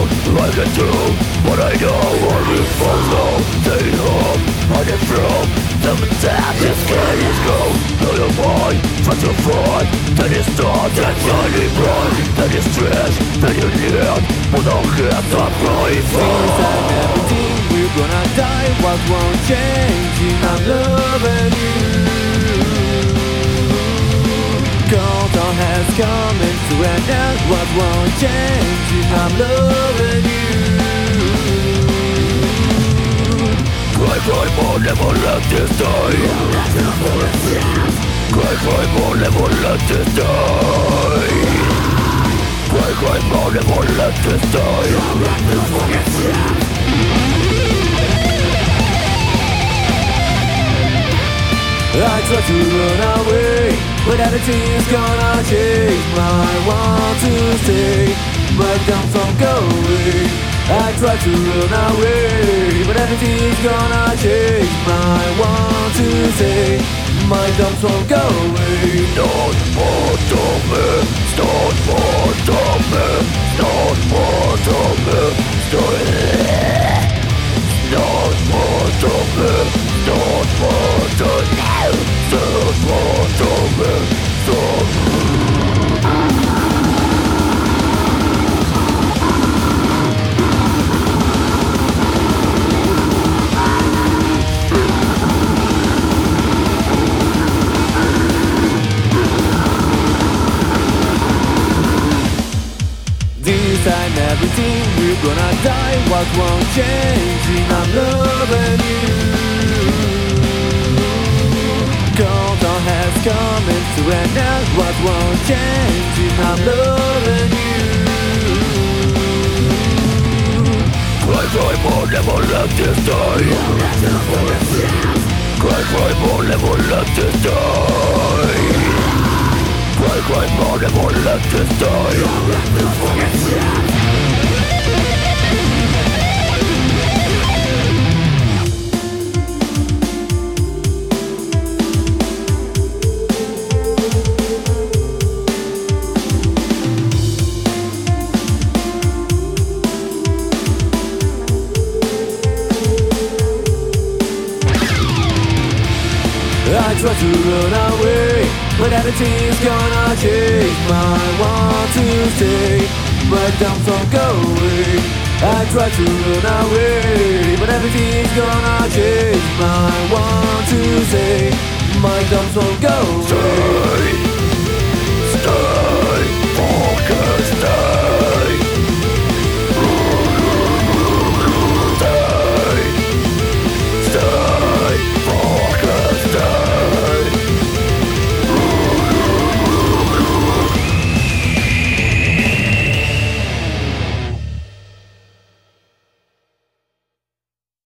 I can do what I know. I will follow, stay home, hide it from the attack. This game is go. Out of mind, try to fight. That is not that shining bright. That is stress that you need. But I'll get that right Things and everything, we're gonna die. What won't change? I'm loving you. Countdown has come into an end. What won't change? I'm loving you. Cry more, never let this die. Cry more, never let this die. Cry more, never let this die. I try to run away, but everything's gonna change. I want to stay, but don't go away. I try to run away, but everything's gonna change. I want to stay, my doubts won't go away. Don't bother me, don't bother me, don't bother me, don't bother me, don't bother me, don't bother me, don't. This time everything, we're gonna die. What won't change? I'm loving you. Countdown has come into an end. What won't change? I'm loving you. Cry more, never let this die. Cry more, never let this die. Cry more, never let this die. I try to run away, but everything's gonna change. I want to stay, but don't go away. I try to run away, but everything's gonna change. I want to